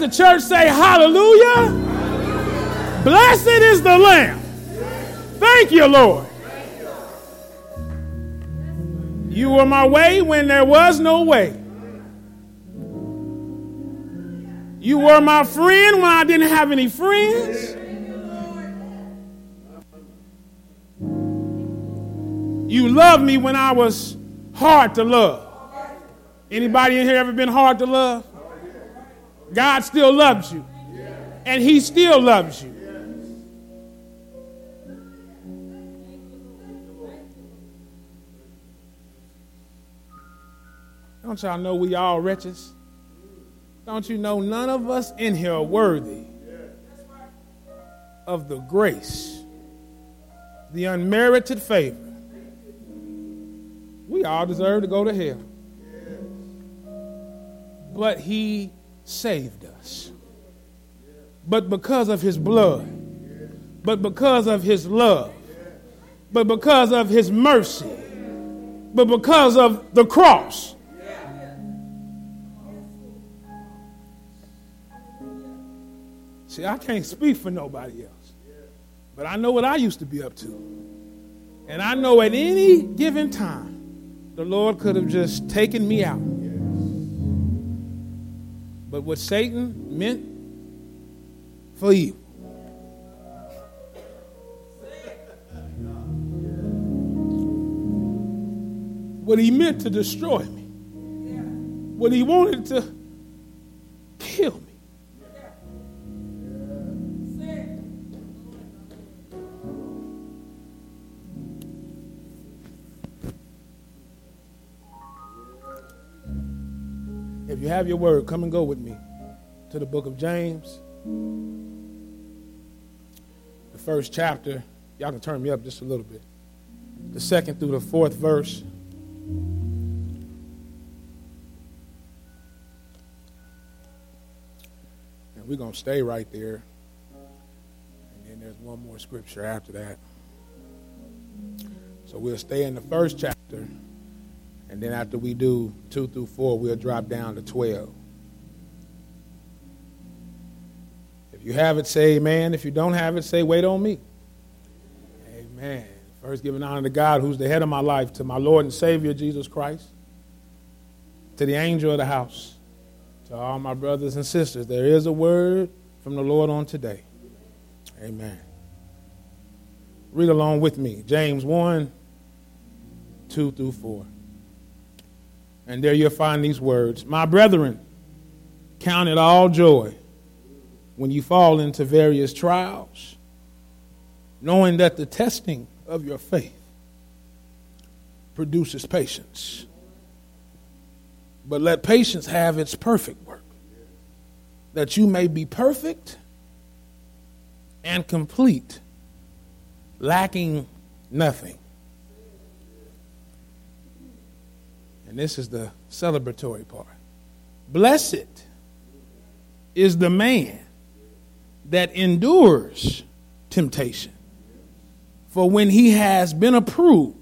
The church say hallelujah. Blessed is the Lamb. Thank you, Lord. You were my way when there was no way. You were my friend when I didn't have any friends. You loved me when I was hard to love. Anybody in here ever been hard to love? God still loves you. And he still loves you. Don't y'all know we all wretches? Don't you know none of us in here are worthy of the grace, the unmerited favor? We all deserve to go to hell. But he saved us. But because of his blood, but because of his love, but because of his mercy, but because of the cross, see, I can't speak for nobody else, but I know what I used to be up to. And I know at any given time, the Lord could have just taken me out. But what Satan meant for evil, what he meant to destroy me, what he wanted to kill me, if you have your word, come and go with me to the book of James. The first chapter. Y'all can turn me up just a little bit. The 2nd through the 4th verse. And we're going to stay right there. And then there's one more scripture after that. So we'll stay in the first chapter. And then after we do 2 through 4, we'll drop down to 12. If you have it, say amen. If you don't have it, say wait on me. Amen. First, giving honor to God, who's the head of my life, to my Lord and Savior, Jesus Christ, to the angel of the house, to all my brothers and sisters. There is a word from the Lord on today. Amen. Read along with me. James 1, 2 through 4. And there you'll find these words. My brethren, count it all joy when you fall into various trials, knowing that the testing of your faith produces patience. But let patience have its perfect work, that you may be perfect and complete, lacking nothing. And this is the celebratory part. Blessed is the man that endures temptation. For when he has been approved,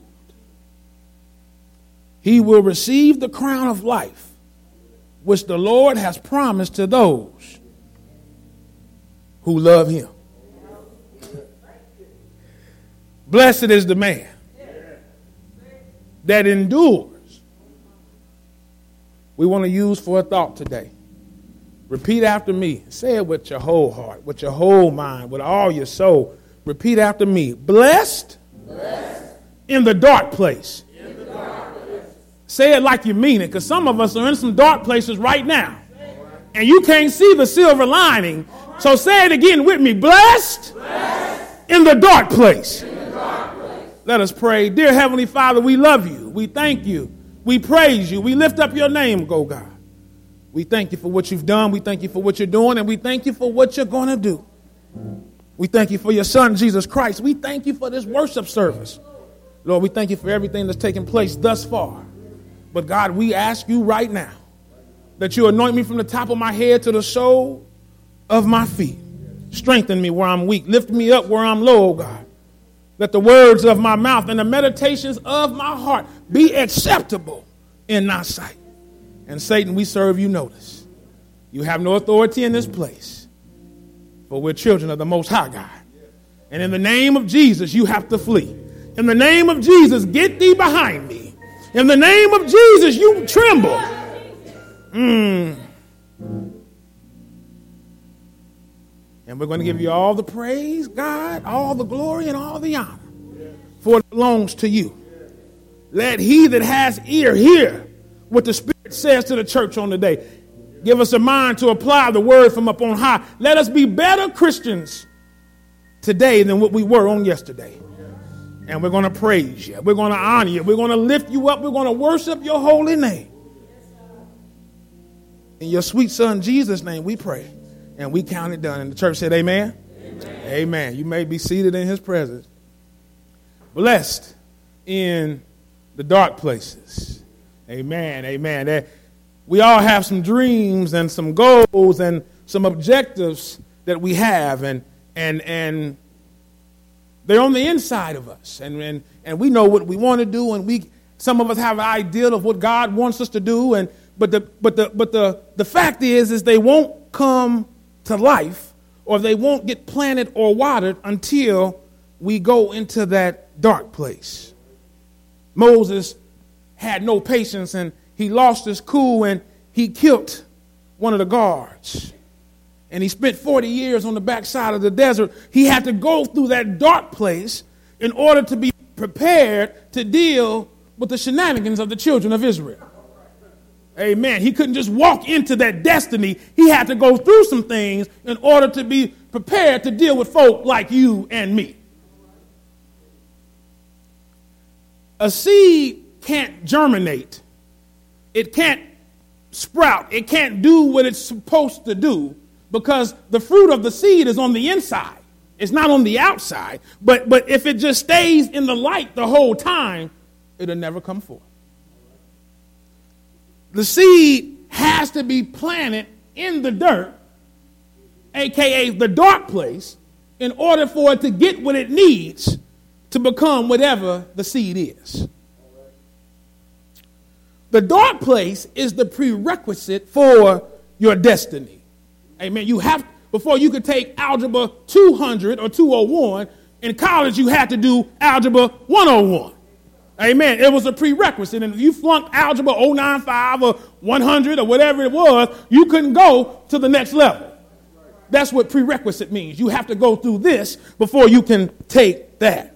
he will receive the crown of life, which the Lord has promised to those who love him. Blessed is the man that endures. We want to use for a thought today. Repeat after me. Say it with your whole heart, with your whole mind, with all your soul. Repeat after me. Blessed, in the dark place. Say it like you mean it, because some of us are in some dark places right now. And you can't see the silver lining. So say it again with me. Blessed, in the dark place. Let us pray. Dear Heavenly Father, we love you. We thank you. We praise you. We lift up your name, oh God. We thank you for what you've done. We thank you for what you're doing. And we thank you for what you're going to do. We thank you for your son, Jesus Christ. We thank you for this worship service. Lord, we thank you for everything that's taken place thus far. But God, we ask you right now that you anoint me from the top of my head to the sole of my feet. Strengthen me where I'm weak. Lift me up where I'm low, oh God. Let the words of my mouth and the meditations of my heart be acceptable in thy sight. And Satan, we serve you notice. You have no authority in this place, for we're children of the Most High God. And in the name of Jesus, you have to flee. In the name of Jesus, get thee behind me. In the name of Jesus, you tremble. And we're going to give you all the praise, God, all the glory, and all the honor, for it belongs to you. Let he that has ear hear what the Spirit says to the church on the day. Give us a mind to apply the word from up on high. Let us be better Christians today than what we were on yesterday. And we're going to praise you. We're going to honor you. We're going to lift you up. We're going to worship your holy name. In your sweet son Jesus' name we pray. And we count it done. And the church said amen. Amen. Amen. You may be seated in his presence. Blessed in the dark places. Amen. Amen. We all have some dreams and some goals and some objectives that we have. And they're on the inside of us. And we know what we want to do. And some of us have an idea of what God wants us to do. But the fact is they won't come to life, or they won't get planted or watered until we go into that dark place. Moses had no patience, and he lost his cool, and he killed one of the guards. And he spent 40 years on the backside of the desert. He had to go through that dark place in order to be prepared to deal with the shenanigans of the children of Israel. Amen. He couldn't just walk into that destiny. He had to go through some things in order to be prepared to deal with folk like you and me. A seed can't germinate. It can't sprout. It can't do what it's supposed to do because the fruit of the seed is on the inside. It's not on the outside. But if it just stays in the light the whole time, it'll never come forth. The seed has to be planted in the dirt, a.k.a. the dark place, in order for it to get what it needs to become whatever the seed is. The dark place is the prerequisite for your destiny. Amen. You have, before you could take Algebra 200 or 201, in college you had to do Algebra 101. Amen. It was a prerequisite. And if you flunked Algebra 095 or 100 or whatever it was, you couldn't go to the next level. That's what prerequisite means. You have to go through this before you can take that.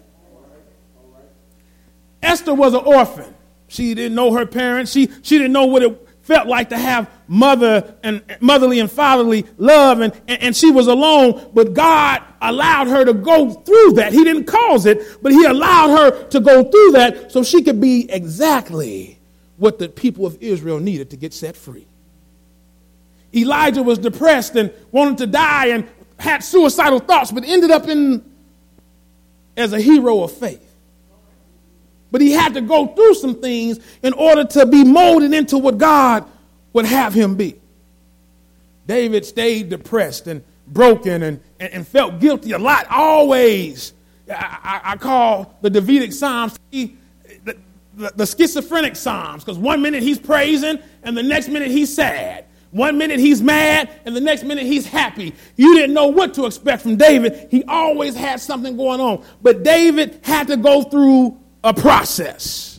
Esther was an orphan. She didn't know her parents. She didn't know what it felt like to have motherly and fatherly love, and she was alone, but God allowed her to go through that. He didn't cause it, but he allowed her to go through that so she could be exactly what the people of Israel needed to get set free. Elijah was depressed and wanted to die and had suicidal thoughts, but ended up as a hero of faith. But he had to go through some things in order to be molded into what God would have him be. David stayed depressed and broken and felt guilty a lot, always. I call the Davidic Psalms the schizophrenic Psalms, because one minute he's praising and the next minute he's sad. One minute he's mad and the next minute he's happy. You didn't know what to expect from David. He always had something going on. But David had to go through a process.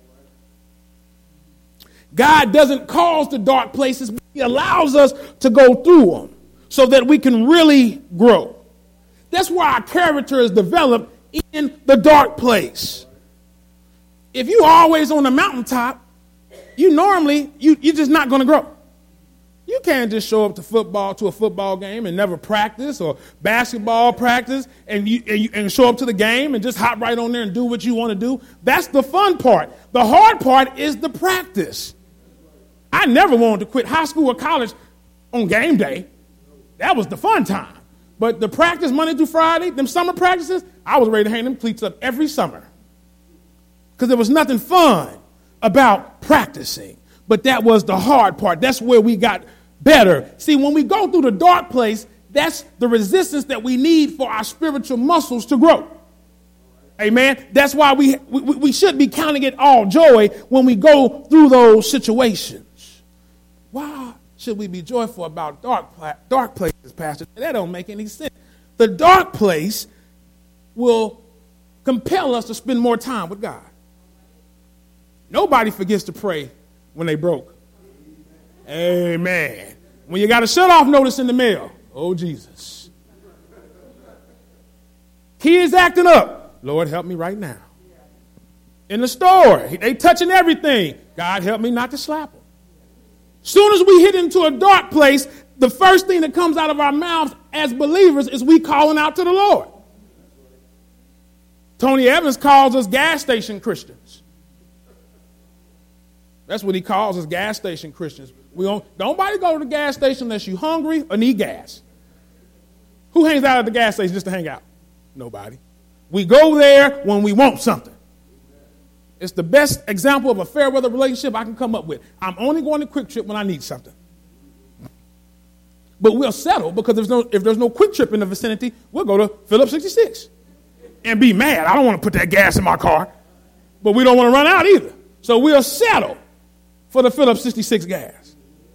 God doesn't cause the dark places, but he allows us to go through them so that we can really grow. That's why our character is developed in the dark place. If you're always on the mountaintop, you're just not going to grow. You can't just show up to a football game and never practice, or basketball practice and show up to the game and just hop right on there and do what you want to do. That's the fun part. The hard part is the practice. I never wanted to quit high school or college on game day. That was the fun time. But the practice Monday through Friday, them summer practices, I was ready to hang them cleats up every summer because there was nothing fun about practicing. But that was the hard part. That's where we got better. See, when we go through the dark place, that's the resistance that we need for our spiritual muscles to grow. Amen. That's why we should be counting it all joy when we go through those situations. Why should we be joyful about dark places, Pastor? That don't make any sense. The dark place will compel us to spend more time with God. Nobody forgets to pray when they broke. Amen. When you got a shut-off notice in the mail, oh, Jesus. Kids acting up, Lord, help me right now. In the store, they touching everything. God, help me not to slap them. Soon as we hit into a dark place, the first thing that comes out of our mouths as believers is we calling out to the Lord. Tony Evans calls us gas station Christians. That's what he calls us, gas station Christians. Nobody go to the gas station unless you're hungry or need gas. Who hangs out at the gas station just to hang out? Nobody. We go there when we want something. It's the best example of a fair weather relationship I can come up with. I'm only going to Quick Trip when I need something. But we'll settle because if there's no Quick Trip in the vicinity, we'll go to Phillips 66 and be mad. I don't want to put that gas in my car, but we don't want to run out either. So we'll settle for the Phillips 66 gas.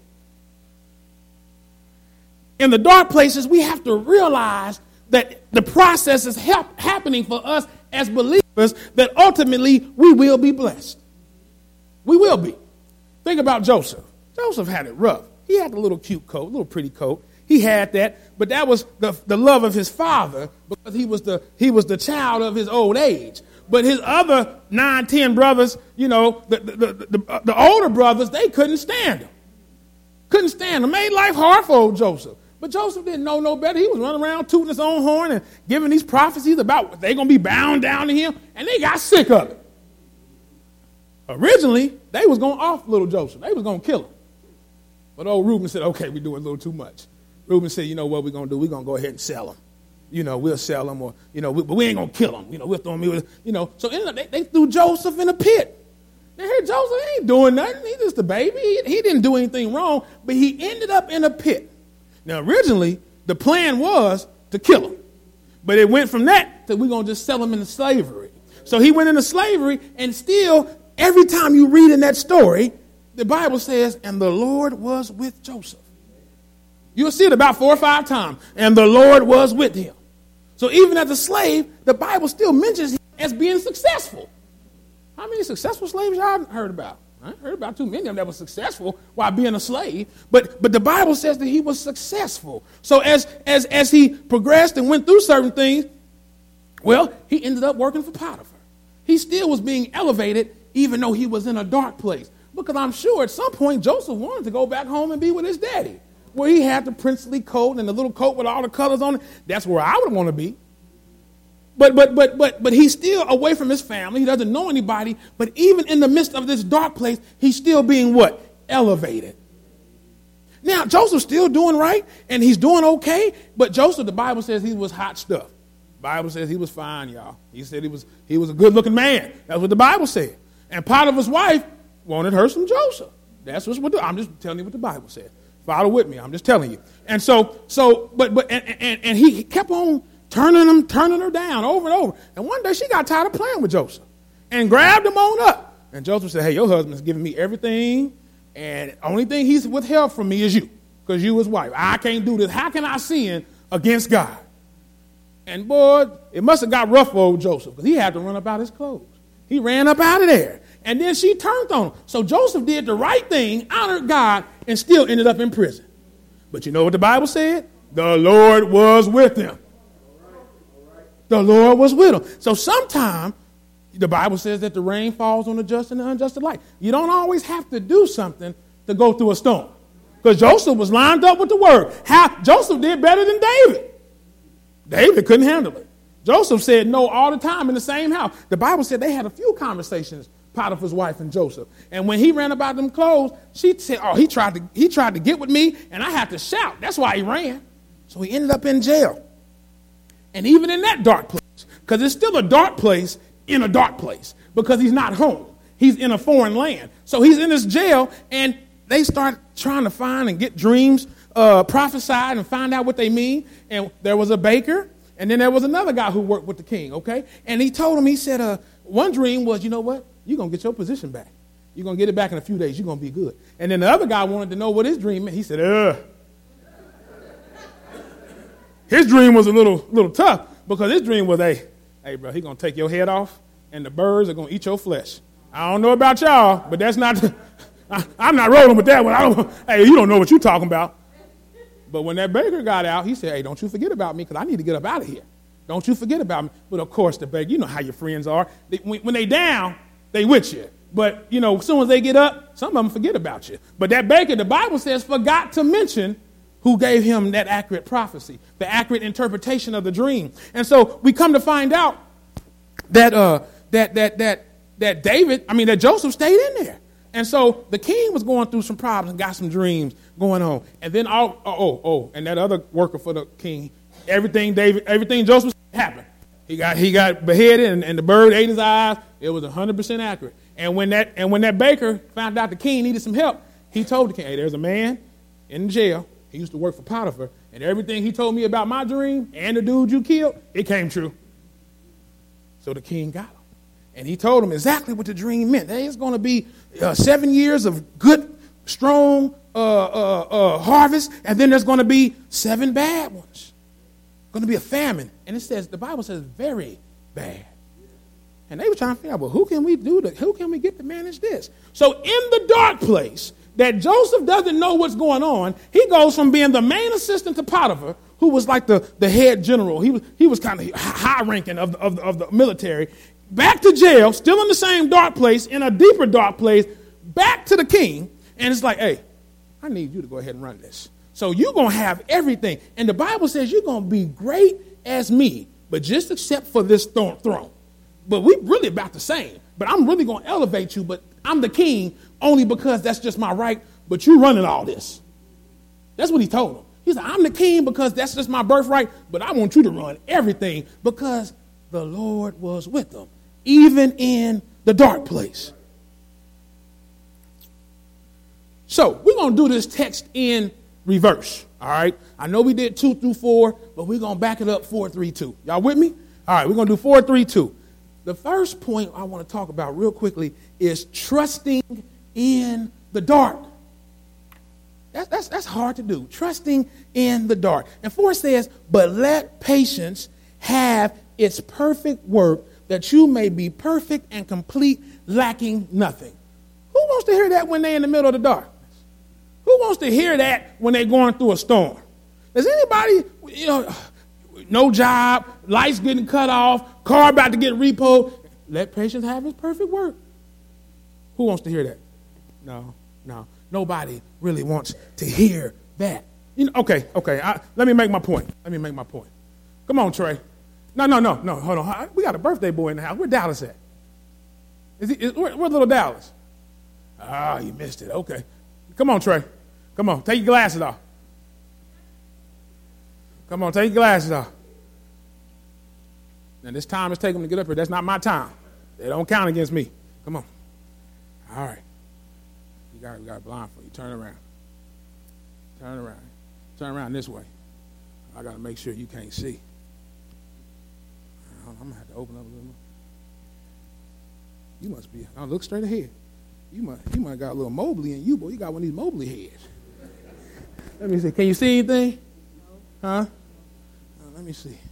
In the dark places, we have to realize that the process is happening for us as believers, that ultimately we will be blessed. We will be. Think about Joseph. Joseph had it rough. He had the little cute coat, little pretty coat. He had that, but that was the love of his father because he was the child of his old age. But his other 9, 10 brothers, the older brothers, they couldn't stand him. Couldn't stand him. Made life hard for old Joseph. But Joseph didn't know no better. He was running around tooting his own horn and giving these prophecies about they're going to be bound down to him, and they got sick of it. Originally, they was going off little Joseph. They was going to kill him. But old Reuben said, okay, we're doing a little too much. Reuben said, you know what we're going to do? We're going to go ahead and sell him. We'll sell him, or, but we ain't going to kill him. We'll throw him, So they threw Joseph in a pit. They heard Joseph ain't doing nothing. He's just a baby. He didn't do anything wrong, but he ended up in a pit. Now, originally, the plan was to kill him. But it went from that to we're going to just sell him into slavery. So he went into slavery, and still, every time you read in that story, the Bible says, and the Lord was with Joseph. You'll see it about 4 or 5 times. And the Lord was with him. So even as a slave, the Bible still mentions him as being successful. How many successful slaves y'all heard about? I heard about too many of them that were successful while being a slave. But the Bible says that he was successful. So as he progressed and went through certain things, well, he ended up working for Potiphar. He still was being elevated even though he was in a dark place. Because I'm sure at some point Joseph wanted to go back home and be with his daddy, where he had the princely coat and the little coat with all the colors on it. That's where I would want to be. But he's still away from his family. He doesn't know anybody. But even in the midst of this dark place, he's still being what? Elevated. Now, Joseph's still doing right, and he's doing okay. But Joseph, the Bible says he was hot stuff. The Bible says he was fine, y'all. He said he was a good-looking man. That's what the Bible said. And Potiphar's wife wanted her some Joseph. That's what I'm just telling you what the Bible said. Follow with me. I'm just telling you. And and he kept on turning her down over and over. And one day she got tired of playing with Joseph and grabbed him on up. And Joseph said, hey, your husband's giving me everything, and the only thing he's withheld from me is you, because you his wife. I can't do this. How can I sin against God? And boy, it must have got rough for old Joseph, because he had to run up out his clothes. He ran up out of there. And then she turned on him. So Joseph did the right thing, honored God, and still ended up in prison. But you know what the Bible said? The Lord was with him. The Lord was with him. So sometimes the Bible says that the rain falls on the just and the unjust alike. You don't always have to do something to go through a storm. Because Joseph was lined up with the word. Joseph did better than David. David couldn't handle it. Joseph said no all the time in the same house. The Bible said they had a few conversations, Potiphar's wife and Joseph. And when he ran about them clothes, she said, oh, he tried to get with me, and I had to shout. That's why he ran. So he ended up in jail. And even in that dark place, because it's still a dark place in a dark place, because he's not home. He's in a foreign land. So he's in this jail, and they start trying to find and get dreams prophesied and find out what they mean. And there was a baker, and then there was another guy who worked with the king, okay? And he told him, he said, one dream was, you know what? You're going to get your position back. You're going to get it back in a few days. You're going to be good. And then the other guy wanted to know what his dream meant. He said, His dream was a little tough because his dream was, hey, bro, he's going to take your head off and the birds are going to eat your flesh. I don't know about y'all, but that's not, I'm not rolling with that one. Hey, you don't know what you're talking about. But when that baker got out, he said, hey, don't you forget about me because I need to get up out of here. Don't you forget about me. But, of course, the baker, you know how your friends are. When they down, they with you. But, as soon as they get up, some of them forget about you. But that baker, the Bible says, forgot to mention who gave him that accurate prophecy, the accurate interpretation of the dream. And so we come to find out that that Joseph stayed in there. And so the king was going through some problems and got some dreams going on. And then and that other worker for the king, everything Joseph said happened. He got beheaded and the bird ate his eyes. It was 100% accurate. And when that baker found out the king needed some help, he told the king, hey, there's a man in jail. He used to work for Potiphar, and everything he told me about my dream and the dude you killed, it came true. So the king got him. And he told him exactly what the dream meant. There's going to be 7 years of good, strong harvest, and then there's going to be 7 bad ones. Going to be a famine. And the Bible says very bad. And they were trying to figure out, well, who can we get to manage this? So in the dark place, that Joseph doesn't know what's going on, he goes from being the main assistant to Potiphar, who was like the head general. He was kind of high-ranking of the military, back to jail, still in the same dark place, in a deeper dark place, back to the king. And it's like, hey, I need you to go ahead and run this. So you're going to have everything. And the Bible says you're going to be great as me, but just except for this throne. But we really about the same. But I'm really going to elevate you, but I'm the king only because that's just my right, but you're running all this. That's what he told him. He said, I'm the king because that's just my birthright, but I want you to run everything because the Lord was with them, even in the dark place. So we're going to do this text in reverse, all right? I know we did 2 through 4, but we're going to back it up 4, 3, 2. Y'all with me? All right, we're going to do 4, 3, 2. The first point I want to talk about real quickly is trusting in the dark. That's hard to do, trusting in the dark. And 4 says, but let patience have its perfect work, that you may be perfect and complete, lacking nothing. Who wants to hear that when they're in the middle of the darkness? Who wants to hear that when they're going through a storm? Does anybody, no job, lights getting cut off, car about to get repoed? Let patience have its perfect work. Who wants to hear that? No. Nobody really wants to hear that. Okay. Let me make my point. Come on, Trey. No. Hold on. We got a birthday boy in the house. Where Dallas at? Where's little Dallas? You missed it. Okay. Come on, Trey. Come on. Take your glasses off. Come on, take your glasses off. Now, this time it's taking them to get up here. That's not my time. They don't count against me. Come on. All right. We got a blindfold. You turn around. Turn around this way. I got to make sure you can't see. I'm going to have to open up a little more. You must be. Look straight ahead. You might got a little Mobley in you, boy. You got one of these Mobley heads. Let me see. Can you see anything? No. Huh? Let me see.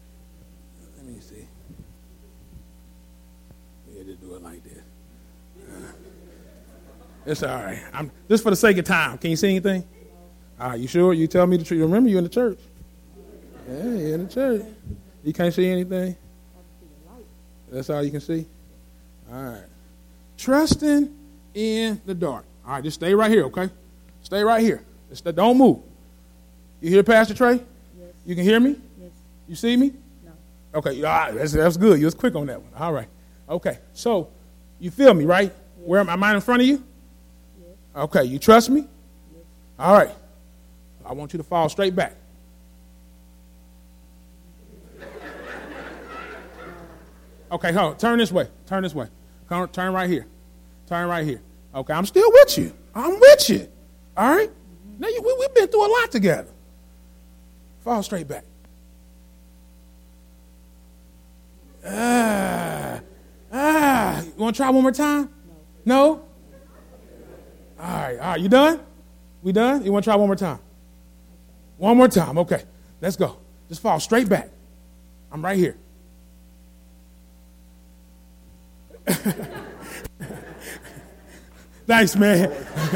We had to do it like this. It's all right. Just for the sake of time. Can you see anything? All right, you sure? You tell me the truth. Remember, you're in the church. Yeah, you're in the church. You can't see anything? That's all you can see? All right. Trusting in the dark. All right, just stay right here, okay? Stay right here. Don't move. You hear Pastor Trey? Yes. You can hear me? Yes. You see me? No. Okay, all right, that's good. You was quick on that one. All right. Okay, so you feel me, right? Yes. Where am I in front of you? Yes. Okay, you trust me? Yes. All right. I want you to fall straight back. Okay, hold on. Turn this way. Turn right here. Turn right here. Okay, I'm still with you. I'm with you. All right? Now, we've been through a lot together. Fall straight back. You want to try one more time? No? All right. You done? We done? You want to try one more time? One more time. Okay. Let's go. Just fall straight back. I'm right here. Thanks, man.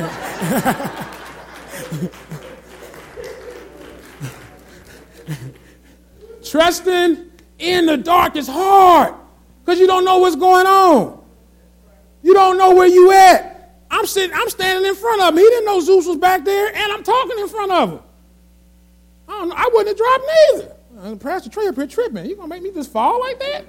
Trusting in the dark is hard because you don't know what's going on. You don't know where you at. I'm standing in front of him. He didn't know Zeus was back there, and I'm talking in front of him. I wouldn't have dropped neither. Pastor Trey up here tripping. You gonna make me just fall like that?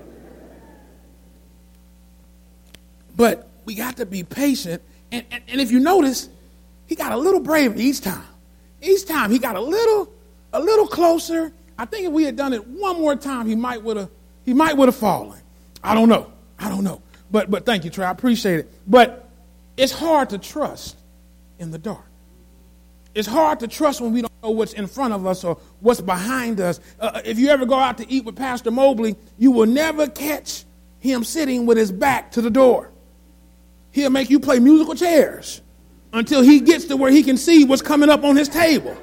But we got to be patient. And if you notice, he got a little braver each time. Each time he got a little closer. I think if we had done it one more time, he might would have fallen. I don't know. But thank you, Trey. I appreciate it. But it's hard to trust in the dark. It's hard to trust when we don't know what's in front of us or what's behind us. If you ever go out to eat with Pastor Mobley, you will never catch him sitting with his back to the door. He'll make you play musical chairs until he gets to where he can see what's coming up on his table.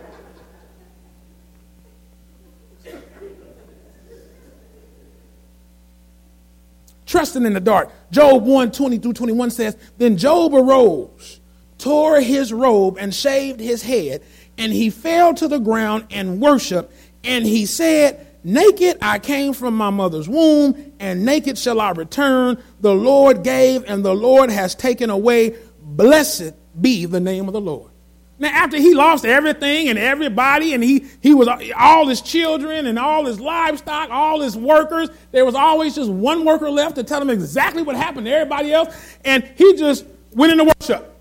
Trusting in the dark. Job 1:20-21 says, Then Job arose, tore his robe, and shaved his head, and he fell to the ground and worshiped. And he said, Naked I came from my mother's womb, and naked shall I return. The Lord gave, and the Lord has taken away. Blessed be the name of the Lord. Now, after he lost everything and everybody, and he was all his children and all his livestock, all his workers, there was always just one worker left to tell him exactly what happened to everybody else, and he just went into worship.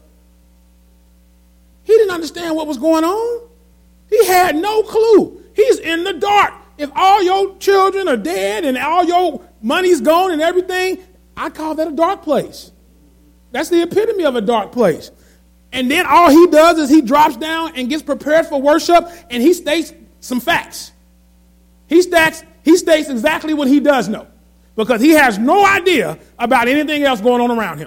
He didn't understand what was going on. He had no clue. He's in the dark. If all your children are dead and all your money's gone and everything, I call that a dark place. That's the epitome of a dark place. And then all he does is he drops down and gets prepared for worship, and he states some facts. He states exactly what he does know, because he has no idea about anything else going on around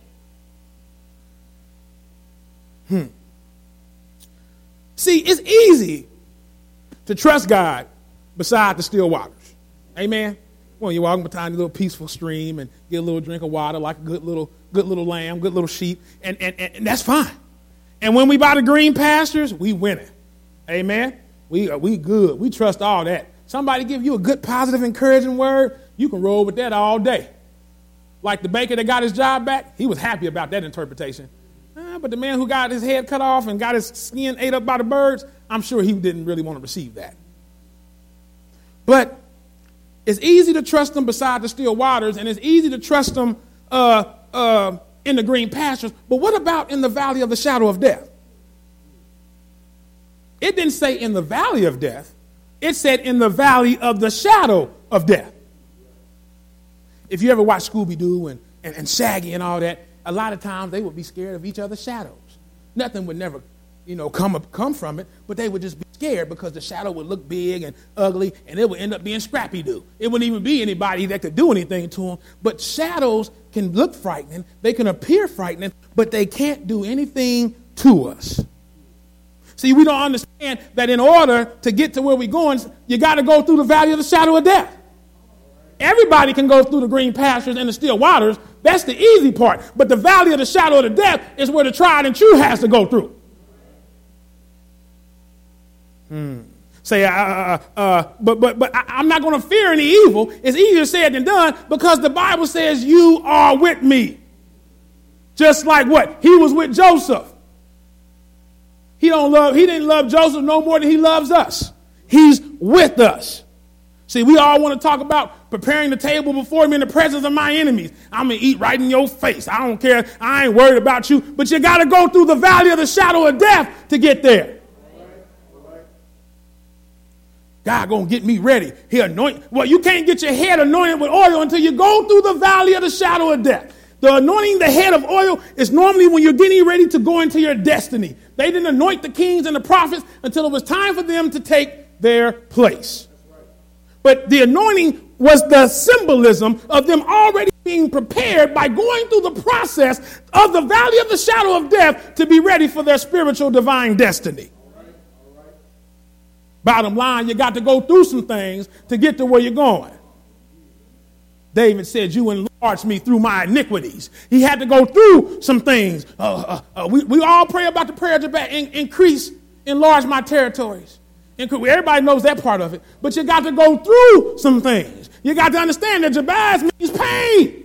him. See, it's easy to trust God beside the still waters. Amen. Well, you're walking behind a little peaceful stream and get a little drink of water like a good little lamb, good little sheep, and that's fine. And when we buy the green pastures, we winning. Amen. We good. We trust all that. Somebody give you a good, positive, encouraging word, you can roll with that all day. Like the baker that got his job back, he was happy about that interpretation. But the man who got his head cut off and got his skin ate up by the birds, I'm sure he didn't really want to receive that. But it's easy to trust them beside the still waters, and it's easy to trust them in the green pastures. But what about in the valley of the shadow of death? It didn't say in the valley of death. It said in the valley of the shadow of death. If you ever watch Scooby-Doo and Shaggy and all that, a lot of times they would be scared of each other's shadows. Nothing would never, come from it, but they would just be scared because the shadow would look big and ugly, and it would end up being Scrappy-Doo. It wouldn't even be anybody that could do anything to them. But shadows can look frightening, they can appear frightening, but they can't do anything to us. See, we don't understand that in order to get to where we're going, you got to go through the valley of the shadow of death. Everybody can go through the green pastures and the still waters. That's the easy part. But the valley of the shadow of the death is where the tried and true has to go through. Say, but I'm not going to fear any evil. It's easier said than done because the Bible says you are with me. Just like what? He was with Joseph. He didn't love Joseph no more than he loves us. He's with us. See, we all want to talk about preparing the table before me in the presence of my enemies. I'm going to eat right in your face. I don't care. I ain't worried about you. But you got to go through the valley of the shadow of death to get there. God going to get me ready. He anoint. Well, you can't get your head anointed with oil until you go through the valley of the shadow of death. The anointing the head of oil is normally when you're getting ready to go into your destiny. They didn't anoint the kings and the prophets until it was time for them to take their place. But the anointing was the symbolism of them already being prepared by going through the process of the valley of the shadow of death to be ready for their spiritual divine destiny. All right. Bottom line, you got to go through some things to get to where you're going. David said, you enlarged me through my iniquities. He had to go through some things. We all pray about the prayer of Jabez, enlarge my territories. Everybody knows that part of it. But you got to go through some things. You got to understand that Jabez means pain.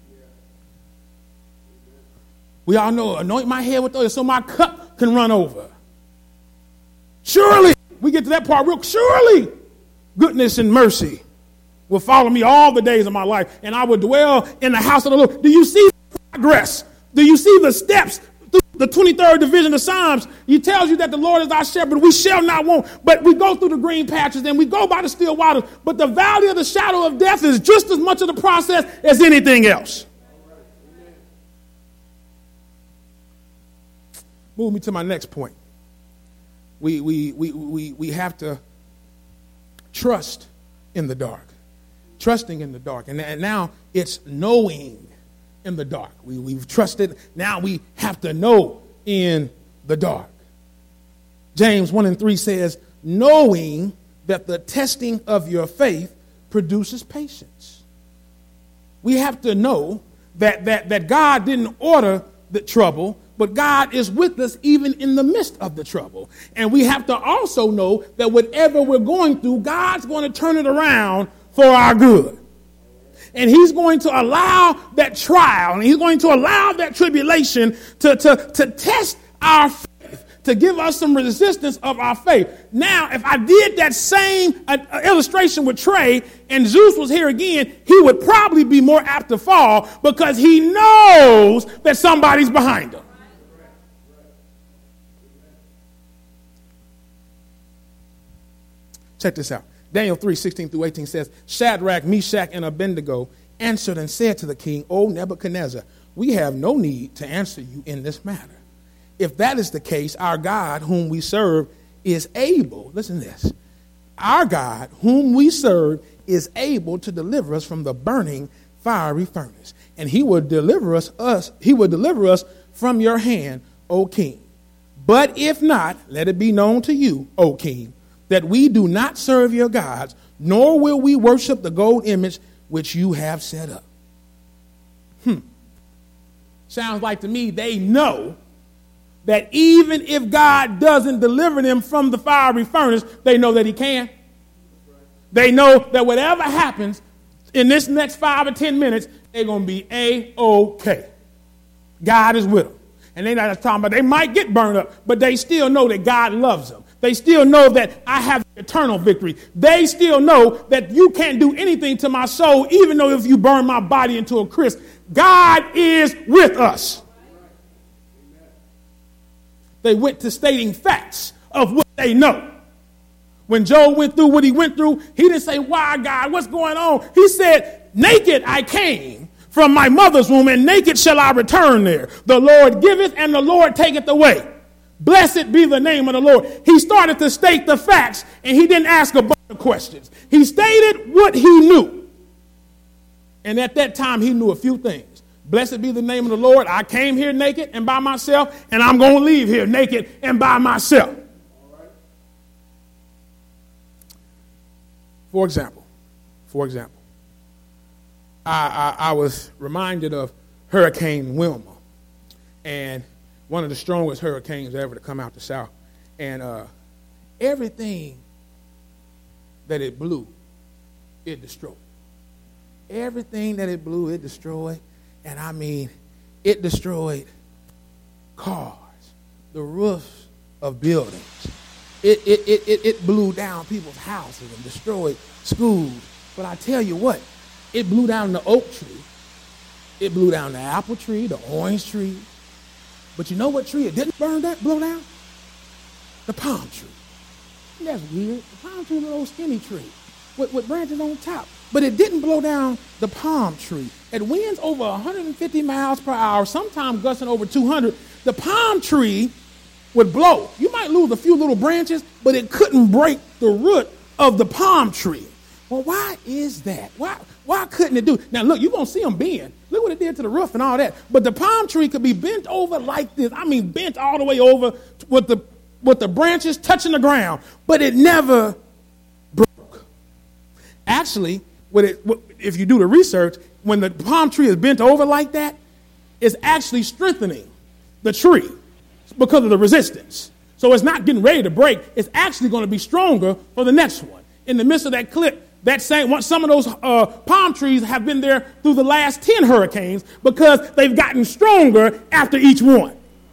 We all know, anoint my head with oil so my cup can run over. Surely, we get to that part real, surely goodness and mercy will follow me all the days of my life, and I will dwell in the house of the Lord. Do you see the progress? Do you see the steps? The 23rd division of Psalms, he tells you that the Lord is our shepherd. We shall not want, but we go through the green patches and we go by the still waters. But the valley of the shadow of death is just as much of the process as anything else. Move me to my next point. We have to trust in the dark. Trusting in the dark. And now it's knowing in the dark. We've trusted. Now we have to know in the dark. James 1:3 says, knowing that the testing of your faith produces patience. We have to know that God didn't order the trouble, but God is with us even in the midst of the trouble. And we have to also know that whatever we're going through, God's going to turn it around for our good. And he's going to allow that trial, and he's going to allow that tribulation to test our faith, to give us some resistance of our faith. Now, if I did that same illustration with Trey and Zeus was here again, he would probably be more apt to fall because he knows that somebody's behind him. Check this out. Daniel 3:16-18 says, Shadrach, Meshach, and Abednego answered and said to the king, O Nebuchadnezzar, we have no need to answer you in this matter. If that is the case, our God whom we serve is able, listen to this, our God whom we serve is able to deliver us from the burning fiery furnace, and he will deliver us from your hand, O king. But if not, let it be known to you, O king, that we do not serve your gods, nor will we worship the gold image which you have set up. Sounds like to me they know that even if God doesn't deliver them from the fiery furnace, they know that he can. They know that whatever happens in this next 5 or 10 minutes, they're going to be A-OK. God is with them. And they're not talking about they might get burned up, but they still know that God loves them. They still know that I have eternal victory. They still know that you can't do anything to my soul, even though if you burn my body into a crisp, God is with us. They went to stating facts of what they know. When Job went through what he went through, he didn't say, why, God, what's going on? He said, naked I came from my mother's womb, and naked shall I return there. The Lord giveth, and the Lord taketh away. Blessed be the name of the Lord. He started to state the facts, and he didn't ask a bunch of questions. He stated what he knew. And at that time, he knew a few things. Blessed be the name of the Lord. I came here naked and by myself, and I'm going to leave here naked and by myself. For example, I was reminded of Hurricane Wilma, and one of the strongest hurricanes ever to come out the South. And everything that it blew, it destroyed. Everything that it blew, it destroyed. And I mean, it destroyed cars, the roofs of buildings. It blew down people's houses and destroyed schools. But I tell you what, it blew down the oak tree. It blew down the apple tree, the orange tree. But you know what tree it didn't blow down? The palm tree. That's weird. The palm tree is a little skinny tree with branches on top. But it didn't blow down the palm tree. At winds over 150 miles per hour, sometimes gusting over 200, the palm tree would blow. You might lose a few little branches, but it couldn't break the root of the palm tree. Well, why is that? Why couldn't it do? Now, look, you're going to see them bend. Look what it did to the roof and all that. But the palm tree could be bent over like this. I mean, bent all the way over with the branches touching the ground. But it never broke. Actually, if you do the research, when the palm tree is bent over like that, it's actually strengthening the tree because of the resistance. So it's not getting ready to break. It's actually going to be stronger for the next one. In the midst of that clip, some of those palm trees have been there through the last 10 hurricanes because they've gotten stronger after each one.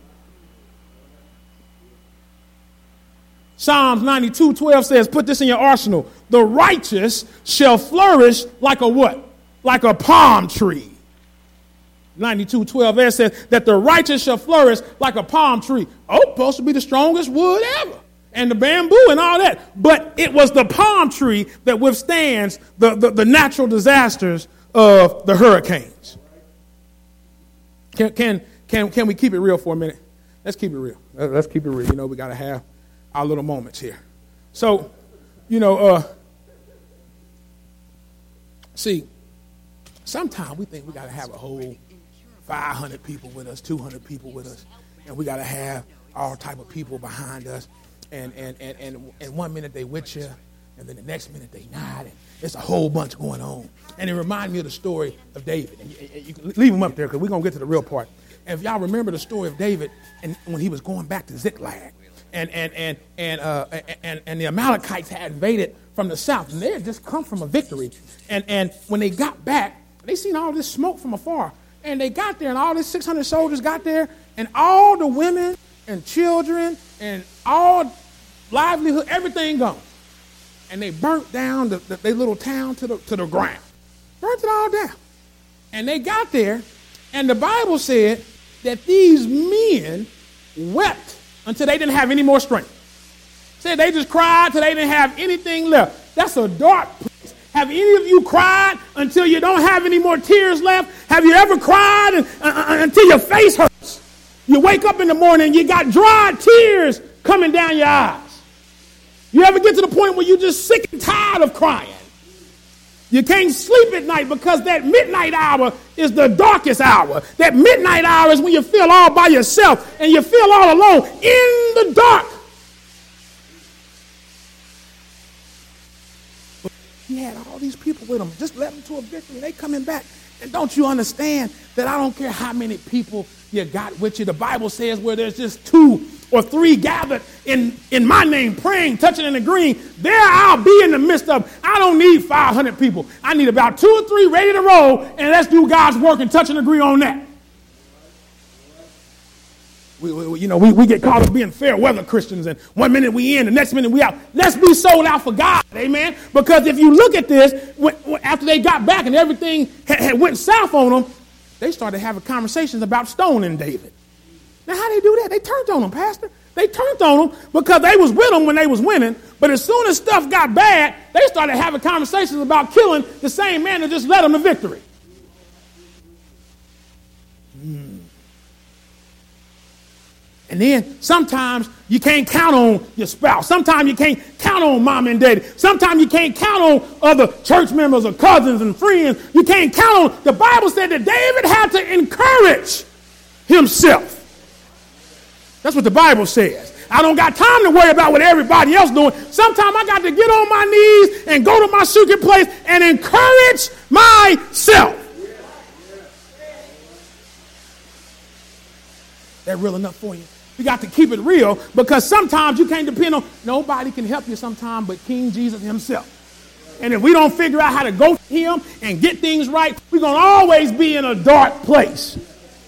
Psalms 92:12 says, put this in your arsenal. The righteous shall flourish like a what? Like a palm tree. 92:12 there says that the righteous shall flourish like a palm tree. Oh, supposed to be the strongest wood ever. And the bamboo and all that. But it was the palm tree that withstands the natural disasters of the hurricanes. Can we keep it real for a minute? Let's keep it real. Let's keep it real. You know, we got to have our little moments here. So, see, sometimes we think we got to have a whole 500 people with us, 200 people with us, and we got to have all type of people behind us. And 1 minute they with you, and then the next minute they not, and it's a whole bunch going on. And it reminds me of the story of David. And you can leave them up there because we're going to get to the real part. And if y'all remember the story of David and when he was going back to Ziklag, and the Amalekites had invaded from the south, and they had just come from a victory. And when they got back, they seen all this smoke from afar. And they got there, and all these 600 soldiers got there, and all the women and children and all livelihood, everything gone. And they burnt down their little town to the ground. Burnt it all down. And they got there, and the Bible said that these men wept until they didn't have any more strength. Said they just cried till they didn't have anything left. That's a dark place. Have any of you cried until you don't have any more tears left? Have you ever cried until your face hurts? You wake up in the morning, you got dry tears coming down your eyes. You ever get to the point where you're just sick and tired of crying? You can't sleep at night because that midnight hour is the darkest hour. That midnight hour is when you feel all by yourself and you feel all alone in the dark. But he had all these people with him. Just led them to a victory. They coming back. And don't you understand that I don't care how many people you got with you. The Bible says where there's just 2 or 3 gathered in my name, praying, touching, and agreeing, there I'll be in the midst of. I don't need 500 people. I need about 2 or 3 ready to roll, and let's do God's work and touch and agree on that. We get caught up being fair weather Christians, and 1 minute we in, the next minute we out. Let's be sold out for God, amen? Because if you look at this, after they got back and everything had went south on them, they started having conversations about stoning David. Now, how they do that? They turned on him, Pastor. They turned on him because they was with him when they was winning. But as soon as stuff got bad, they started having conversations about killing the same man that just led them to victory. And then sometimes you can't count on your spouse. Sometimes you can't count on mom and daddy. Sometimes you can't count on other church members or cousins and friends. You can't count on. The Bible said that David had to encourage himself. That's what the Bible says. I don't got time to worry about what everybody else doing. Sometimes I got to get on my knees and go to my secret place and encourage myself. That real enough for you? You got to keep it real because sometimes you can't depend on, nobody can help you sometimes but King Jesus himself. And if we don't figure out how to go to him and get things right, we're going to always be in a dark place.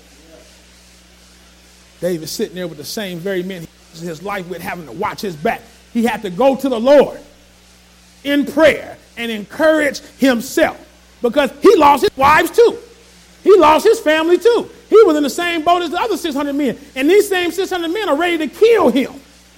David's sitting there with the same very men his life with, having to watch his back. He had to go to the Lord in prayer and encourage himself because he lost his wives too. He lost his family too. He was in the same boat as the other 600 men. And these same 600 men are ready to kill him.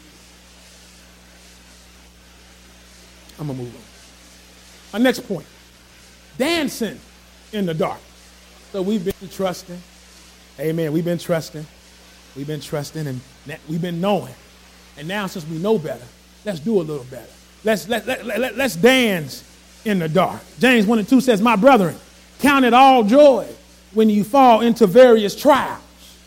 I'm going to move on. My next point. Dancing in the dark. So we've been trusting. Amen. We've been trusting. We've been trusting and we've been knowing. And now since we know better, let's do a little better. Let's dance in the dark. James 1:2 says, my brethren, count it all joy when you fall into various trials.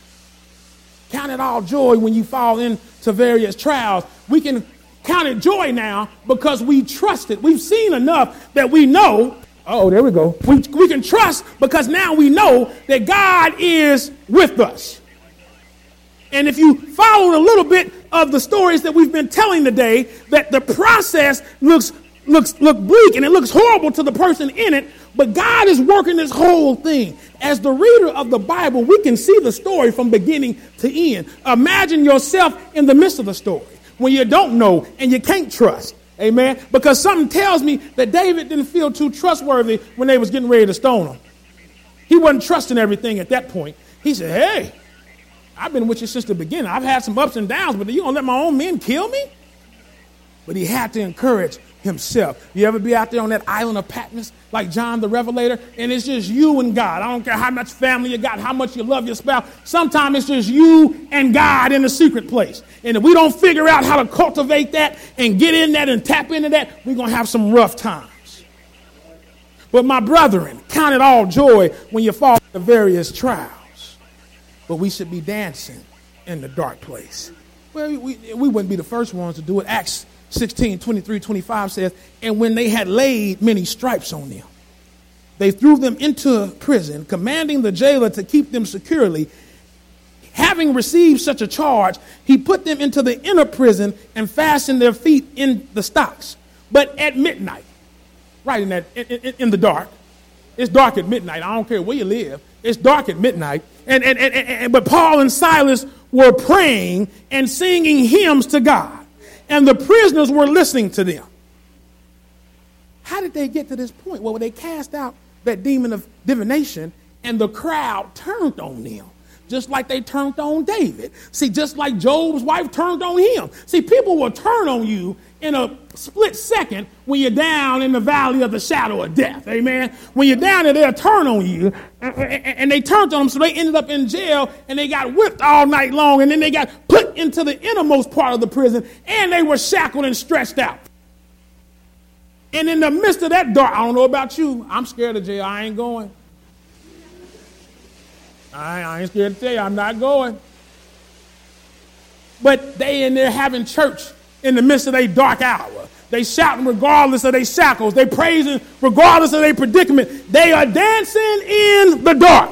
Count it all joy when you fall into various trials. We can count it joy now because we trust it. We've seen enough that we know. Oh, there we go. We can trust because now we know that God is with us. And if you follow a little bit of the stories that we've been telling today, that the process looks bleak and it looks horrible to the person in it, but God is working this whole thing. As the reader of the Bible, we can see the story from beginning to end. Imagine yourself in the midst of the story when you don't know and you can't trust. Amen. Because something tells me that David didn't feel too trustworthy when they was getting ready to stone him. He wasn't trusting everything at that point. He said, hey, I've been with you since the beginning. I've had some ups and downs, but you gonna let my own men kill me? But he had to encourage himself. You ever be out there on that island of Patmos like John the Revelator, and it's just you and God? I don't care how much family you got, how much you love your spouse. Sometimes it's just you and God in a secret place. And if we don't figure out how to cultivate that and get in that and tap into that, we're going to have some rough times. But my brethren, count it all joy when you fall into various trials. But we should be dancing in the dark place. Well, we wouldn't be the first ones to do it. Acts 16:23-25 says, and when they had laid many stripes on them, they threw them into prison, commanding the jailer to keep them securely. Having received such a charge, he put them into the inner prison and fastened their feet in the stocks. But at midnight, right in the dark, it's dark at midnight. I don't care where you live. It's dark at midnight. But Paul and Silas were praying and singing hymns to God. And the prisoners were listening to them. How did they get to this point? Well, they cast out that demon of divination, and the crowd turned on them, just like they turned on David. See, just like Job's wife turned on him. See, people will turn on you in a split second when you're down in the valley of the shadow of death. Amen. When you're down there, they'll turn on you. And they turned on them, so they ended up in jail, and they got whipped all night long, and then they got put into the innermost part of the prison, and they were shackled and stretched out. And in the midst of that dark, I don't know about you, I'm scared of jail. I ain't going. I ain't scared to tell you, I'm not going. But they in there having church in the midst of their dark hour. They shouting regardless of their shackles. They praising regardless of their predicament. They are dancing in the dark.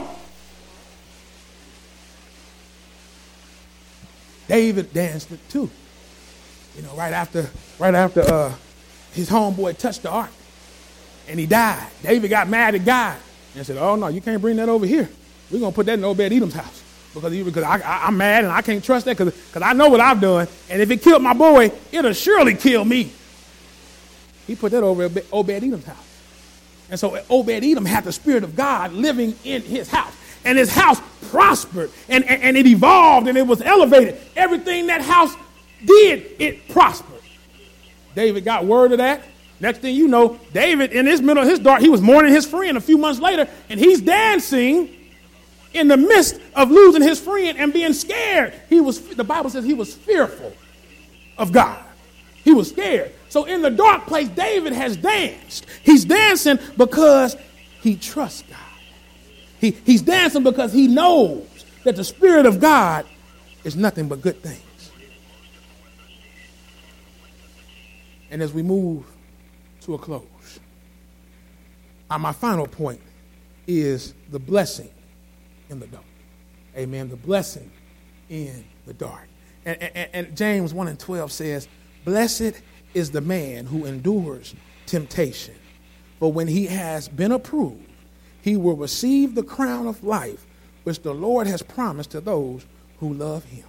David danced it too. You know, right after his homeboy touched the ark and he died. David got mad at God and said, oh no, you can't bring that over here. We're going to put that in Obed-Edom's house because I'm mad and I can't trust that because I know what I've done. And if it killed my boy, it'll surely kill me. He put that over Obed-Edom's house. And so Obed-Edom had the Spirit of God living in his house. And his house prospered and it evolved and it was elevated. Everything that house did, it prospered. David got word of that. Next thing you know, David, in his middle of his dark, he was mourning his friend a few months later, and he's dancing in the midst of losing his friend and being scared. The Bible says he was fearful of God. He was scared. So in the dark place, David has danced. He's dancing because he trusts God. He's dancing because he knows that the Spirit of God is nothing but good things. And as we move to a close, my final point is the blessing in the dark. Amen. The blessing in the dark. And James 1:12 says, blessed is the man who endures temptation, for when he has been approved, he will receive the crown of life, which the Lord has promised to those who love him.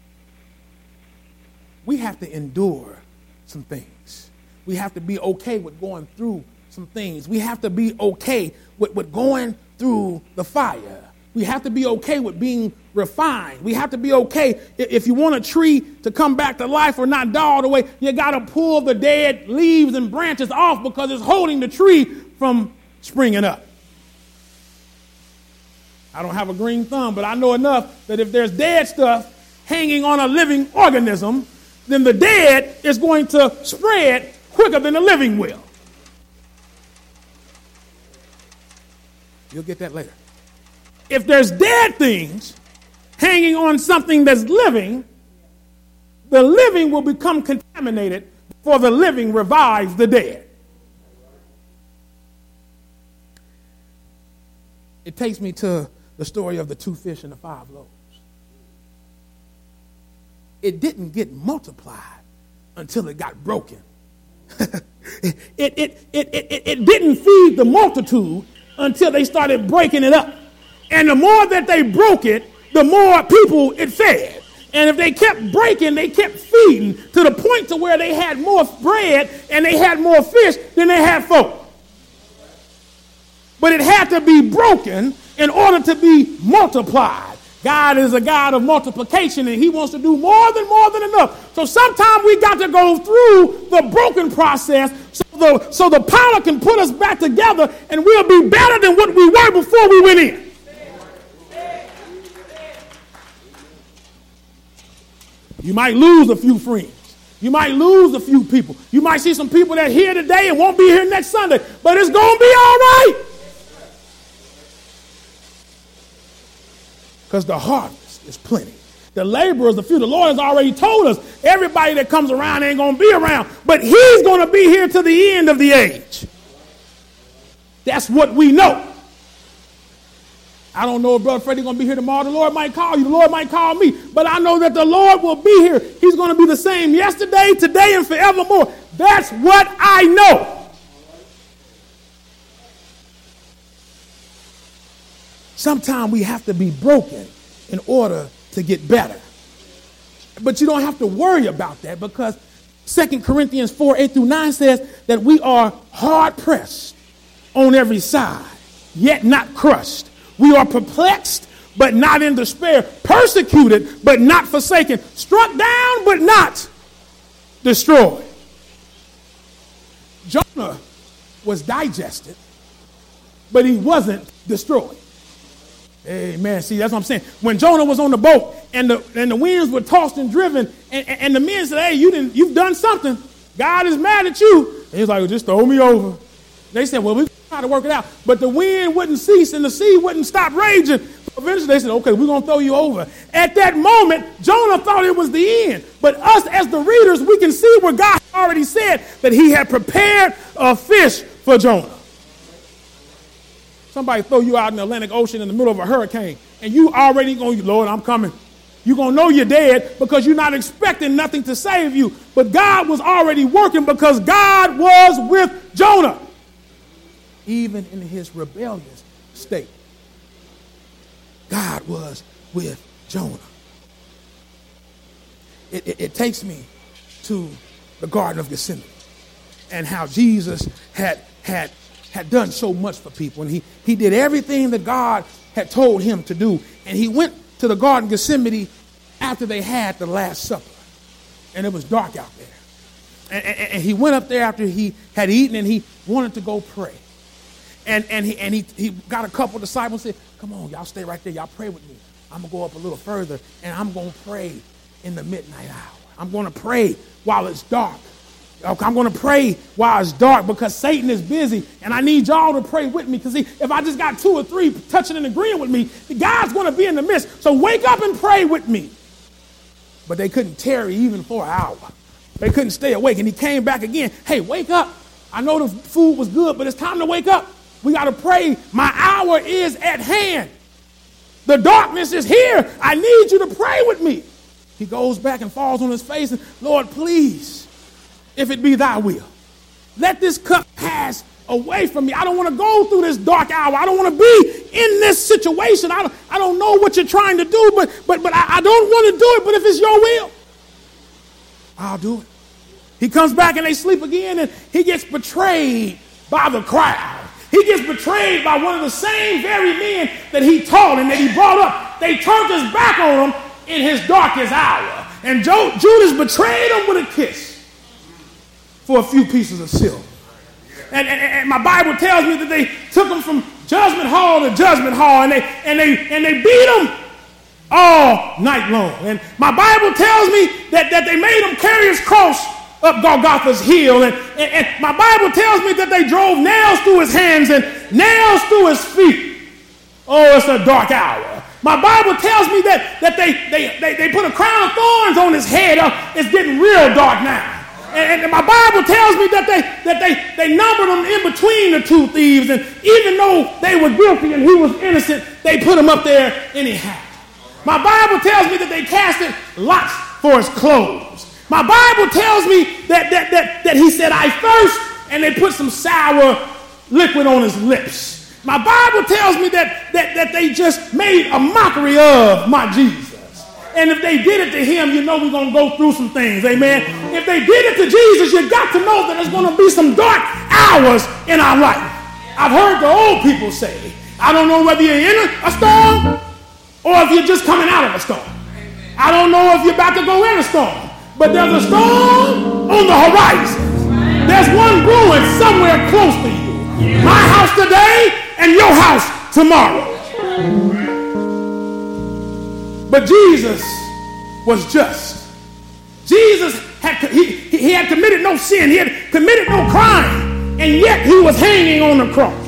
We have to endure some things. We have to be okay with going through some things. We have to be okay with going through the fire. We have to be okay with being refined. We have to be okay. If you want a tree to come back to life or not die all the way, you got to pull the dead leaves and branches off because it's holding the tree from springing up. I don't have a green thumb, but I know enough that if there's dead stuff hanging on a living organism, then the dead is going to spread quicker than the living will. You'll get that later. If there's dead things hanging on something that's living, the living will become contaminated before the living revives the dead. It takes me to the story of the 2 fish and the 5 loaves. It didn't get multiplied until it got broken. It didn't feed the multitude until they started breaking it up. And the more that they broke it, the more people it fed. And if they kept breaking, they kept feeding to the point to where they had more bread and they had more fish than they had folk. But it had to be broken in order to be multiplied. God is a God of multiplication, and he wants to do more than enough. So sometimes we got to go through the broken process so the power can put us back together, and we'll be better than what we were before we went in. You might lose a few friends. You might lose a few people. You might see some people that are here today and won't be here next Sunday, but it's going to be all right. Because the harvest is plenty. The laborers are few. The Lord has already told us everybody that comes around ain't going to be around, but he's going to be here to the end of the age. That's what we know. I don't know if Brother Freddie's going to be here tomorrow. The Lord might call you. The Lord might call me. But I know that the Lord will be here. He's going to be the same yesterday, today, and forevermore. That's what I know. Sometimes we have to be broken in order to get better. But you don't have to worry about that, because 2 Corinthians 4:8-9 says that we are hard pressed on every side, yet not crushed. We are perplexed, but not in despair. Persecuted, but not forsaken. Struck down, but not destroyed. Jonah was digested, but he wasn't destroyed. Amen. See, that's what I'm saying. When Jonah was on the boat and the winds were tossed and driven, and the men said, "Hey, you've done something. God is mad at you." And he was like, "Well, just throw me over." They said, "Well, we try to work it out." But the wind wouldn't cease and the sea wouldn't stop raging. Eventually they said, "Okay, we're going to throw you over." At that moment, Jonah thought it was the end. But us as the readers, we can see where God already said that he had prepared a fish for Jonah. Somebody throw you out in the Atlantic Ocean in the middle of a hurricane, and you already going, "Lord, I'm coming." You're going to know you're dead because you're not expecting nothing to save you. But God was already working, because God was with Jonah, even in his rebellious state. God was with Jonah. It takes me to the Garden of Gethsemane and how Jesus had done so much for people. And he did everything that God had told him to do. And he went to the Garden of Gethsemane after they had the Last Supper. And it was dark out there. And he went up there after he had eaten, and he wanted to go pray. And he got a couple of disciples and said, "Come on, y'all stay right there. Y'all pray with me. I'm going to go up a little further, and I'm going to pray in the midnight hour. I'm going to pray while it's dark. I'm going to pray while it's dark, because Satan is busy, and I need y'all to pray with me, because if I just got 2 or 3 touching and agreeing with me, God's going to be in the midst. So wake up and pray with me." But they couldn't tarry even for an hour. They couldn't stay awake. And he came back again. "Hey, wake up. I know the food was good, but it's time to wake up. We got to pray. My hour is at hand. The darkness is here. I need you to pray with me." He goes back and falls on his face and, "Lord, please, if it be thy will, let this cup pass away from me. I don't want to go through this dark hour. I don't want to be in this situation. I don't know what you're trying to do, but I don't want to do it. But if it's your will, I'll do it." He comes back and they sleep again, and he gets betrayed by the crowd. He gets betrayed by one of the same very men that he taught and that he brought up. They turned his back on him in his darkest hour. And Judas betrayed him with a kiss for a few pieces of silver. And my Bible tells me that they took him from judgment hall to judgment hall, and they beat him all night long. And my Bible tells me that they made him carry his cross up Golgotha's hill. And my Bible tells me that they drove nails through his hands and nails through his feet. Oh, it's a dark hour. My Bible tells me that they put a crown of thorns on his head. It's getting real dark now. And my Bible tells me that they numbered him in between the two thieves, and even though they were guilty and he was innocent, they put him up there anyhow. My Bible tells me that they casted lots for his clothes. My Bible tells me that he said, "I thirst," and they put some sour liquid on his lips. My Bible tells me that they just made a mockery of my Jesus. And if they did it to him, you know we're going to go through some things, amen? If they did it to Jesus, you got to know that there's going to be some dark hours in our life. I've heard the old people say, I don't know whether you're in a storm or if you're just coming out of a storm. I don't know if you're about to go in a storm, but there's a storm on the horizon. There's one brewing somewhere close to you. My house today and your house tomorrow. But Jesus was just. Jesus he had committed no sin. He had committed no crime. And yet he was hanging on the cross.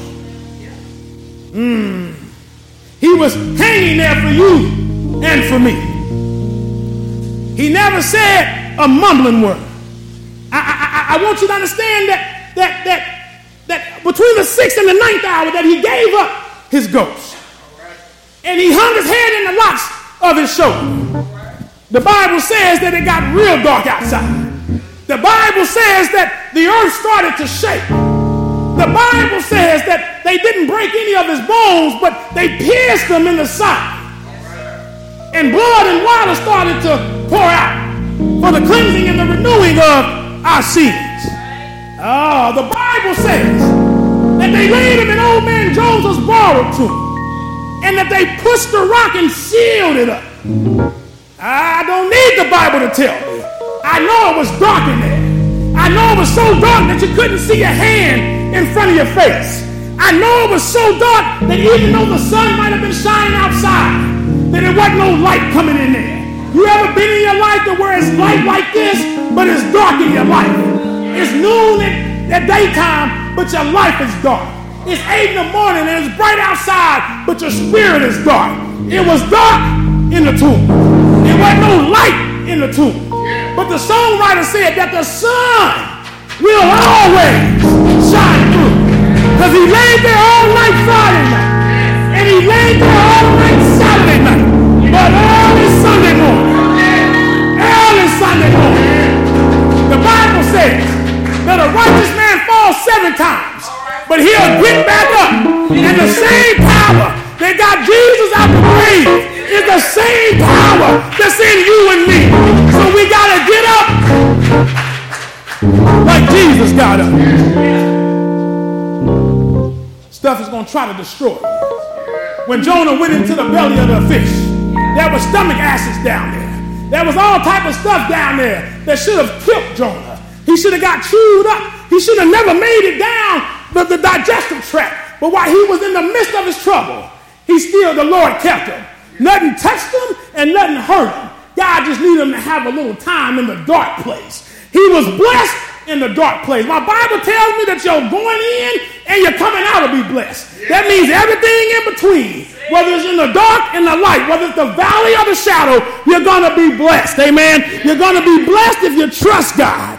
He was hanging there for you and for me. He never said a mumbling word. I want you to understand that between the 6th and the 9th hour that he gave up his ghost. And he hung his head in the locks of his shoulder. The Bible says that it got real dark outside. The Bible says that the earth started to shake. The Bible says that they didn't break any of his bones, but they pierced him in the side. And blood and water started to pour out for the cleansing and the renewing of our sins. The Bible says that they laid him in old man Joseph's borrowed tomb, and that they pushed the rock and sealed it up. I don't need the Bible to tell me. I know it was dark in there. I know it was so dark that you couldn't see a hand in front of your face. I know it was so dark that even though the sun might have been shining outside, that there wasn't no light coming in there. You ever been in your life to where it's light like this, but it's dark in your life? It's noon at daytime, but your life is dark. It's 8 in the morning and it's bright outside, but your spirit is dark. It was dark in the tomb. There wasn't no light in the tomb. But the songwriter said that the sun will always shine through. Because he laid there all night Friday night. And he laid there all night Saturday night. But early Sunday morning, the Bible says that a righteous man falls 7 times. But he'll get back up. And the same power that got Jesus out the grave is the same power that's in you and me. So we got to get up like Jesus got up. Stuff is going to try to destroy you. When Jonah went into the belly of the fish, there was stomach acids down there. There was all type of stuff down there that should have killed Jonah. He should have got chewed up. He should have never made it down the digestive tract. But while he was in the midst of his trouble, the Lord kept him. Nothing touched him and nothing hurt him. God just needed him to have a little time in the dark place. He was blessed in the dark place. My Bible tells me that you're going in and you're coming out to be blessed. That means everything in between, whether it's in the dark and the light, whether it's the valley or the shadow, you're going to be blessed. Amen. You're going to be blessed if you trust God.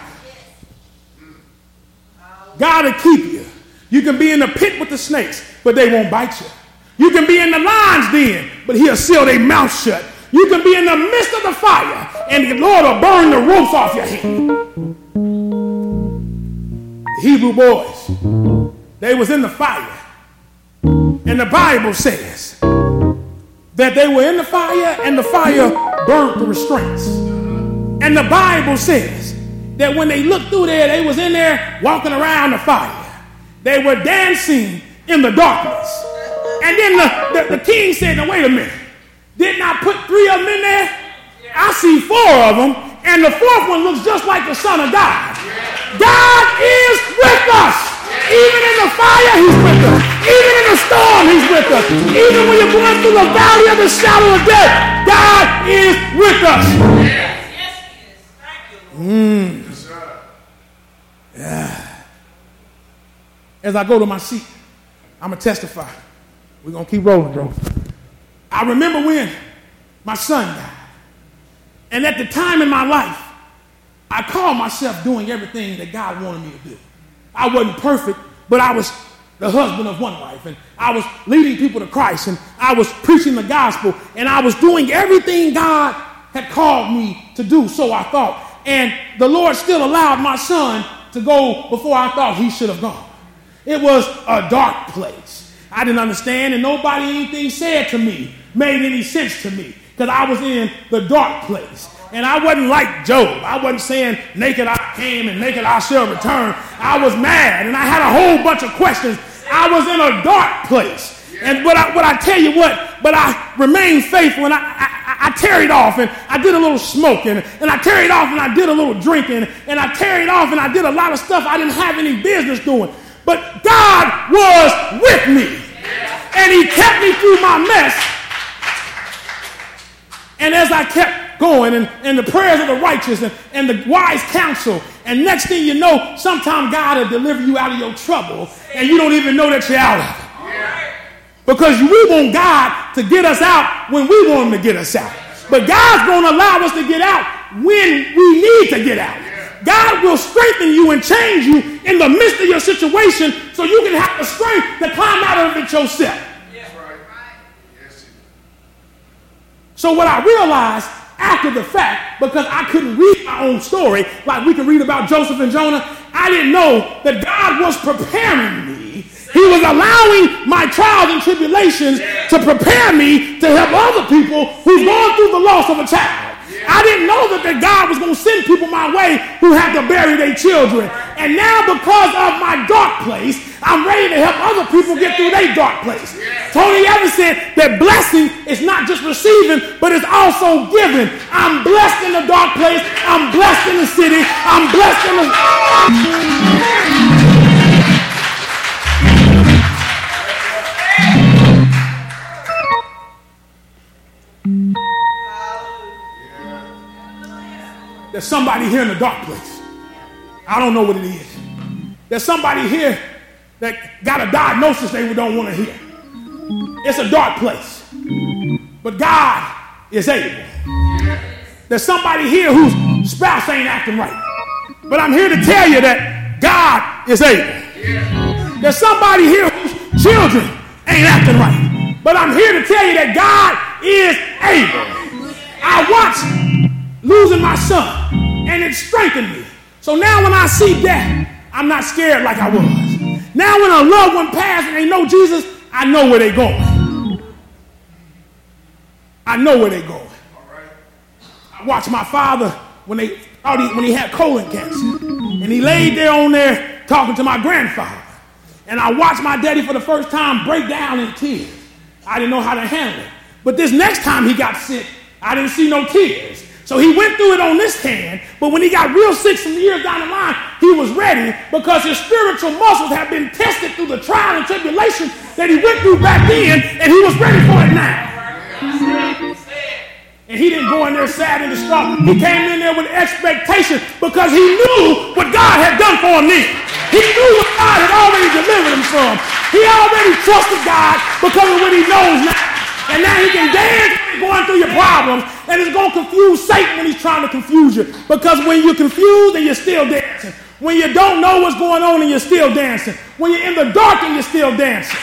God will keep you. You can be in the pit with the snakes, but they won't bite you. You can be in the lion's den, but he'll seal their mouth shut. You can be in the midst of the fire, and the Lord will burn the ropes off your hand. The Hebrew boys, they was in the fire. And the Bible says that they were in the fire, and the fire burnt the restraints. And the Bible says that when they looked through there, they was in there walking around the fire. They were dancing in the darkness. And then the king said, now wait a minute. Didn't I put 3 of them in there? I see 4 of them, and the 4th one looks just like the Son of God. God is with us. Even in the fire, he's with us. Even in the storm, he's with us. Even when you're going through the valley of the shadow of death, God is with us. Yes, he is. Thank you, Lord. Yeah. As I go to my seat, I'm going to testify. We're going to keep rolling, bro. I remember when my son died. And at the time in my life, I called myself doing everything that God wanted me to do. I wasn't perfect, but I was the husband of one wife, and I was leading people to Christ, and I was preaching the gospel, and I was doing everything God had called me to do, so I thought. And the Lord still allowed my son to go before I thought he should have gone. It was a dark place. I didn't understand, and nobody, anything said to me made any sense to me, because I was in the dark place. And I wasn't like Job. I wasn't saying, naked I came and naked I shall return. I was mad, and I had a whole bunch of questions. I was in a dark place. And but I tell you what, but I remained faithful, and I tarried off, and I did a little smoking, and I tarried off, and I did a little drinking, and I tarried off, and I did a lot of stuff I didn't have any business doing. But God was with me, and he kept me through my mess. And as I kept going, and the prayers of the righteous and the wise counsel, and next thing you know, sometime God will deliver you out of your trouble, and you don't even know that you're out of it. Because we want God to get us out when we want him to get us out. But God's going to allow us to get out when we need to get out. God will strengthen you and change you in the midst of your situation so you can have the strength to climb out of it yourself. So what I realized after the fact, because I couldn't read my own story like we can read about Joseph and Jonah, I didn't know that God was preparing me. He was allowing my trials and tribulations to prepare me to help other people who's going through the loss of a child. I didn't know that God was going to send people my way who had to bury their children. And now because of my dark place, I'm ready to help other people get through their dark place. Tony Evans said that blessing is not just receiving, but it's also giving. I'm blessed in the dark place. I'm blessed in the city. I'm blessed in the... There's somebody here in the dark place. I don't know what it is. There's somebody here that got a diagnosis they don't want to hear. It's a dark place. But God is able. There's somebody here whose spouse ain't acting right. But I'm here to tell you that God is able. There's somebody here whose children ain't acting right. But I'm here to tell you that God is able. I watched losing my son, and it strengthened me. So now when I see death, I'm not scared like I was. Now when a loved one passes and they know Jesus, I know where they're going. I know where they're going. I watched my father when he had colon cancer, and he laid there on there talking to my grandfather. And I watched my daddy for the first time break down in tears. I didn't know how to handle it. But this next time he got sick, I didn't see no tears. So he went through it on this hand, but when he got real sick some years down the line, he was ready because his spiritual muscles had been tested through the trial and tribulation that he went through back then, and he was ready for it now. And he didn't go in there sad and distraught. He came in there with expectation because he knew what God had done for him then. He knew what God had already delivered him from. He already trusted God because of what he knows now. And now he can dance going through your problems, and it's going to confuse Satan when he's trying to confuse you. Because when you're confused and you're still dancing. When you don't know what's going on and you're still dancing. When you're in the dark and you're still dancing.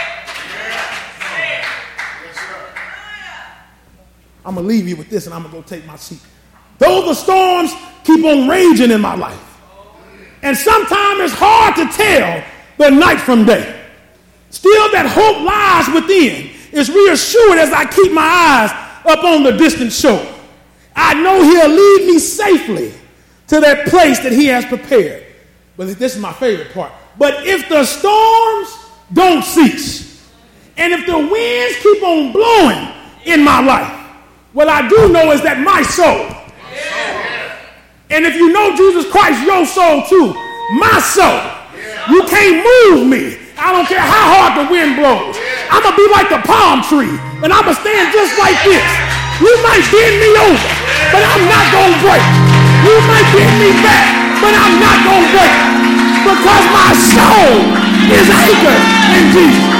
I'm going to leave you with this, and I'm going to go take my seat. Though the storms keep on raging in my life, and sometimes it's hard to tell the night from day, still that hope lies within. Is reassured as I keep my eyes up on the distant shore. I know he'll lead me safely to that place that he has prepared. But this is my favorite part. But if the storms don't cease, and if the winds keep on blowing in my life, what I do know is that my soul, and if you know Jesus Christ, your soul too, my soul, you can't move me. I don't care how hard the wind blows. I'm going to be like the palm tree, and I'm going to stand just like this. You might bend me over, but I'm not going to break. You might bend me back, but I'm not going to break. Because my soul is anchored in Jesus.